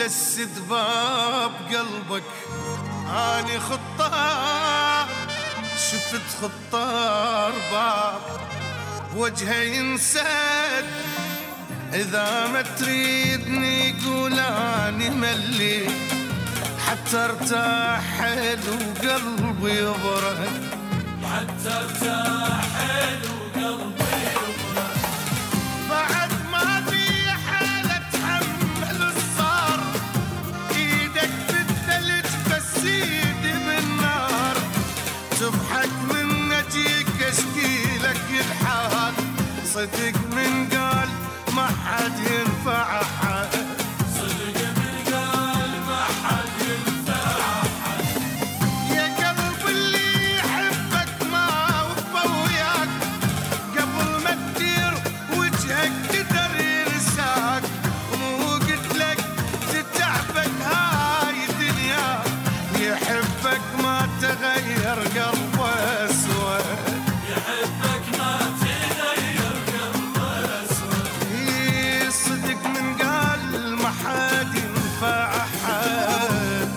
مسد باب قلبك اني خطار، شفت خطار باب وجهه ينسد، اذا ما تريدني قول اني ملي حتى ارتاح حلو قلبي يبرد، حتى ارتاح حلو قلبي يبرد. بعد ما في حالة اتحمل الصار، ايدك بالثلج بس ايدي بالنار، تضحك من اجيك اشكي لك الحال، صدق من قال ما حد ينفع حد، صدق من قال ما حد ينفع حد. يا قلب اللي يحبك ما وفى وياك، قبل ما تدير وجهك قدر ينساك، ومو قلت لك تتعبك هاي دنياك، يحبك ما تغير قلبه اسود، يحبك ما تغير قلبه اسود. صدق من قال ما حد ينفع حد.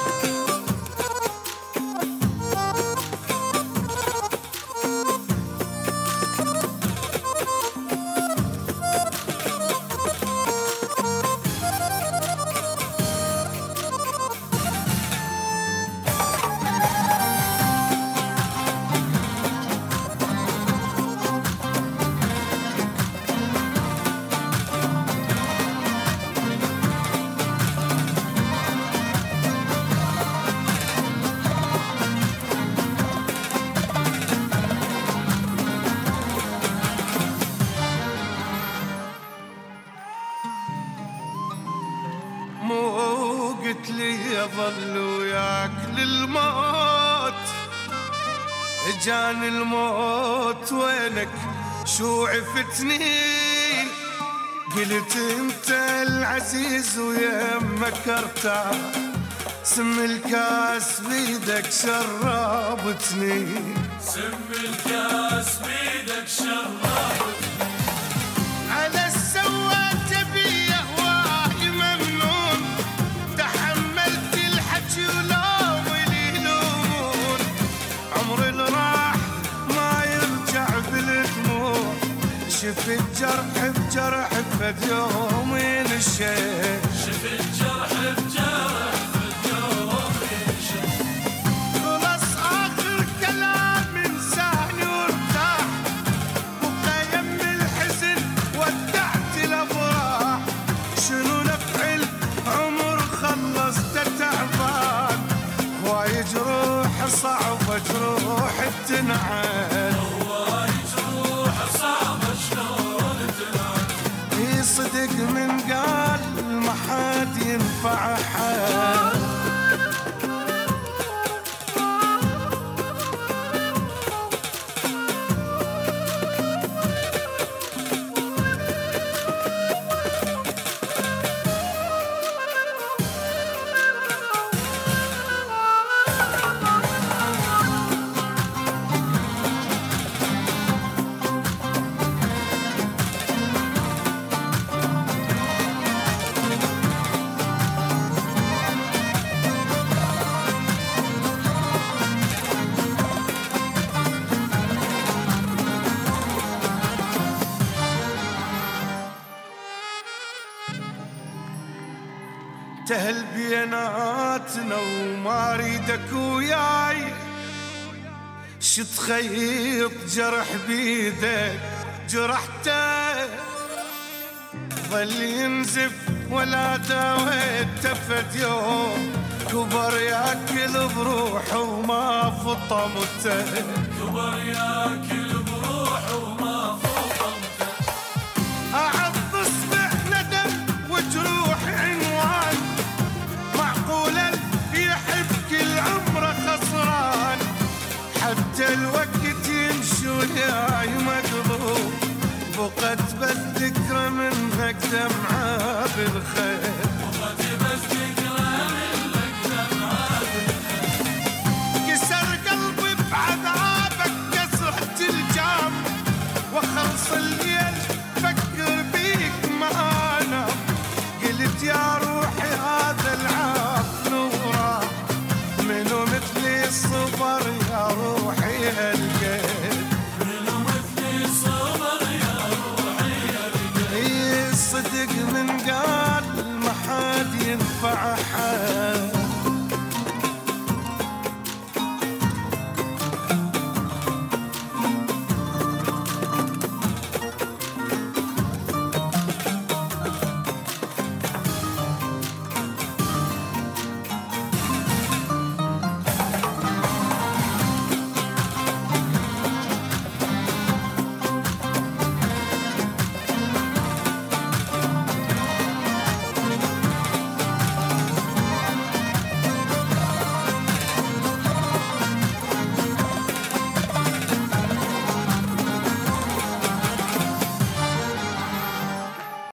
مو قلت لي اظل وياك للموت، اجاني الموت وينك شو عفتني، قلت انت العزيز ويمك ارتاح، سم الكاس بيدك شربتني، سم الكاس بيدك شربتني. على السواد بيه واي ممنون، تحملت الحكي ولو يلومون، عمري اللي راح ما يرجع بالدموع، شفت جرح بجرح فد يوم ينشف، شفت جرح بجرح فد يوم ينشف. خلص آخر كلام إنساني وارتاح، بقى يم الحزن ودعت الأفراح، شنو نفع العمر خلصت تعبان، هواي جروح صعبة جروح تنعاد، هواي جروح صعبة شلون تنعاد. صدق من قال ما حد ينفع حد. تهل بيناتنا وما اريدك وياي، شت خيط جرح بيدك جرحته، ظل ينزف ولا داويت فد يوم، كبر ياكل بروحه وما فطمته، كبر ياكل بروحه وما فطمته. أعض اصبح ندم وجروح عنوان، معقولا يحب كل عمره خسران، حتى الوقت يمشي وياي مقلوب، بقت بس ذكرى منك دمعة بالخير، بقت بس ذكرى